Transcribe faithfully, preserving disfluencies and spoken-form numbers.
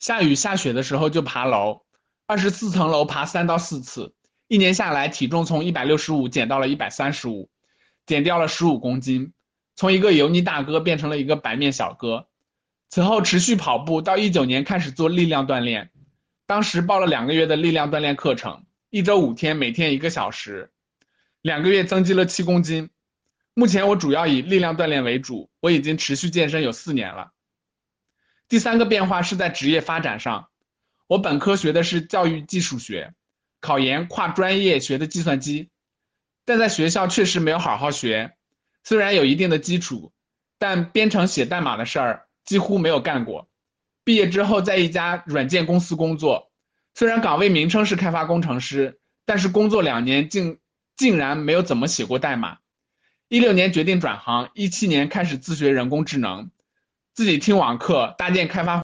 下雨下雪的时候就爬楼，二十四层楼爬三到四次，一年下来体重从一百六十五减到了一百三十五，减掉了十五公斤，从一个油腻大哥变成了一个白面小哥。此后持续跑步，到一九年开始做力量锻炼，当时报了两个月的力量锻炼课程，一周五天，每天一个小时，两个月增肌了七公斤。目前我主要以力量锻炼为主，我已经持续健身有四年了。第三个变化是在职业发展上，我本科学的是教育技术学，考研跨专业学的计算机，但在学校确实没有好好学，虽然有一定的基础，但编程写代码的事儿几乎没有干过。毕业之后在一家软件公司工作，虽然岗位名称是开发工程师，但是工作两年竟竟然没有怎么写过代码。一六年决定转行，一七年开始自学人工智能，自己听网课，搭建开发